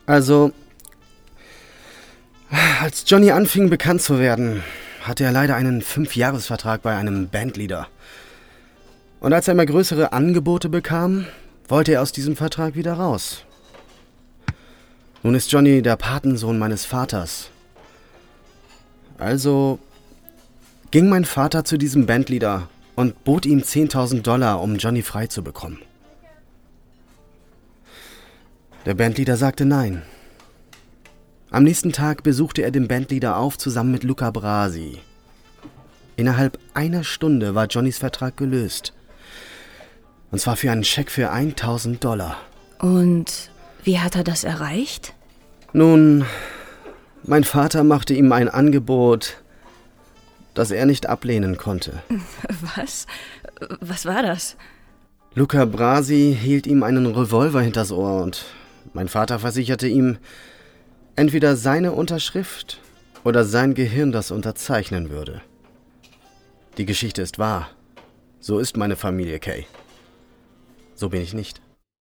Also, als Johnny anfing bekannt zu werden, hatte er leider einen 5-Jahres-Vertrag bei einem Bandleader. Und als er immer größere Angebote bekam, wollte er aus diesem Vertrag wieder raus. Nun ist Johnny der Patensohn meines Vaters. Also ging mein Vater zu diesem Bandleader und bot ihm $10.000, um Johnny frei zu bekommen. Der Bandleader sagte nein. Am nächsten Tag besuchte er den Bandleader auf, zusammen mit Luca Brasi. Innerhalb einer Stunde war Johnnys Vertrag gelöst. Und zwar für einen Scheck für $1.000. Und wie hat er das erreicht? Nun, mein Vater machte ihm ein Angebot, das er nicht ablehnen konnte. Was? Was war das? Luca Brasi hielt ihm einen Revolver hinters Ohr und mein Vater versicherte ihm, entweder seine Unterschrift oder sein Gehirn das unterzeichnen würde. Die Geschichte ist wahr. So ist meine Familie, Kay. So bin ich nicht.